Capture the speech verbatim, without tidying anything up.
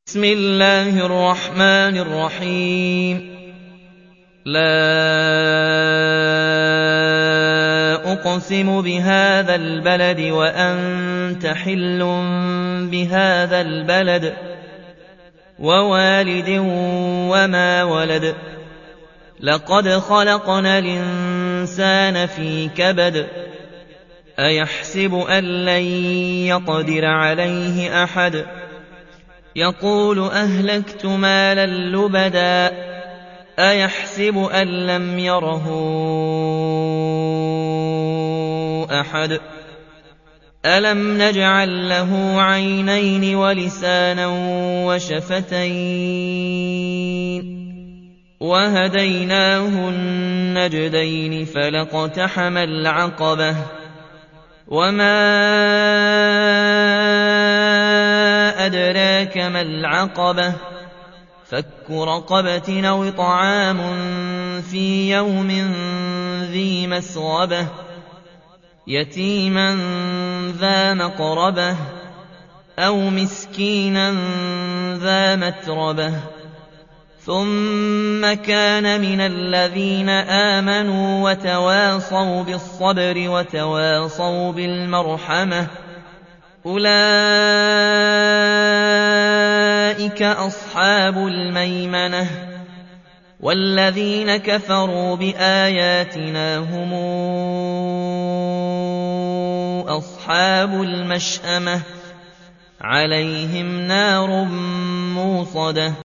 بسم الله الرحمن الرحيم لا أقسم بهذا البلد وأنت حل بهذا البلد ووالد وما ولد لقد خلقنا الإنسان في كبد أيحسب أن لن يقدر عليه أحد يقول أهلكت مالا لبدا أيحسب أن لم يره أحد ألم نجعل له عينين ولسانا وشفتين وهديناه النجدين فلاقتحم العقبة وما أدراك ما العقبة فك رقبة أو طعام في يوم ذي مسغبة يتيما ذا مقربة أو مسكينا ذا متربة ثم كان من الذين آمنوا وتواصوا بالصبر وتواصوا بالمرحمة أولئك أصحاب الميمنة والذين كفروا بآياتنا هم أصحاب المشأمة عليهم نار موصدة